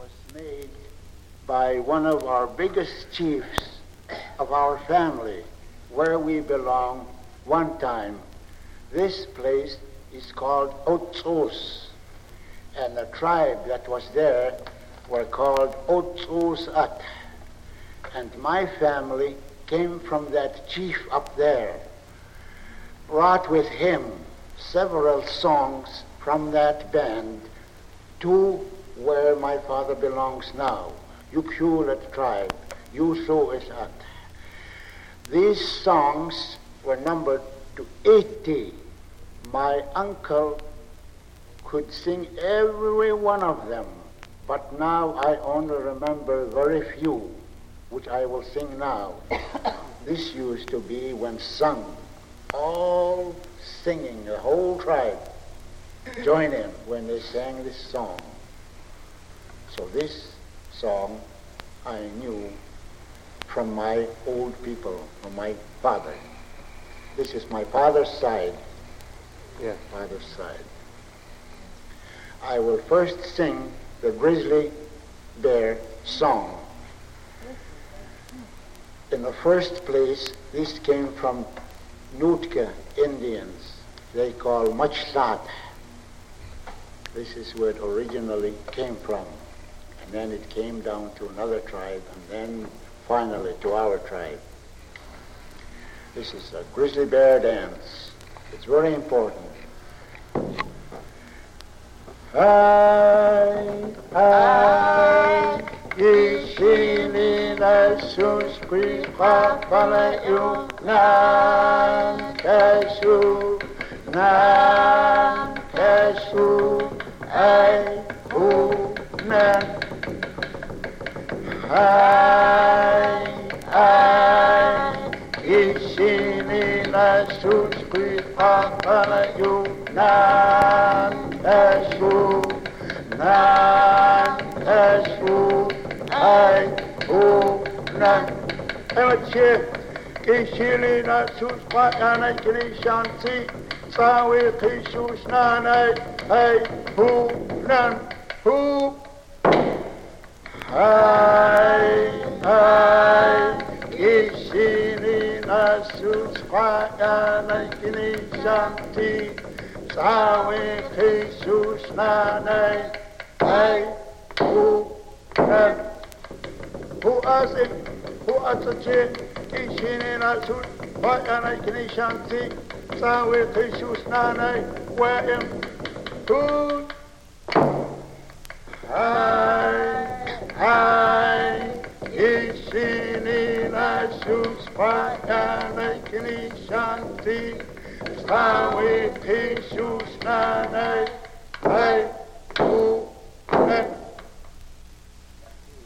was made by one of our biggest chiefs of our family, where we belong one time. This place is called Otsos, and the tribe that was there were called Otsos-At. And my family came from that chief up there, brought with him several songs from that band to where my father belongs now, Yukulet tribe, Yuso-At. These songs were numbered to 80. My uncle could sing every one of them, but now I only remember very few, which I will sing now. This used to be when sung, all singing, the whole tribe join in when they sang this song. So this song I knew from my old people, from my father. This is my father's side. Yes, father's side. I will first sing the Grizzly Bear song. In the first place, this came from Nootka Indians. They call Machsat. This is where it originally came from. And then it came down to another tribe, and then finally to our tribe. This is a grizzly bear dance. It's very important. Ishilina suskripa palayu nan kasu ai unan Ishilina suskripa palayu nan kasu ai unan Evache Ishilina suspatana kirishanti sawe kishus nanai ai unan hu Ishilina suspatana kirishanti sawe kishus nanai ai unan who asache Ishilina suspatana kirishanti sawe kishus nanai where who Ishilina suspatana kirishanti sawe kishus nanai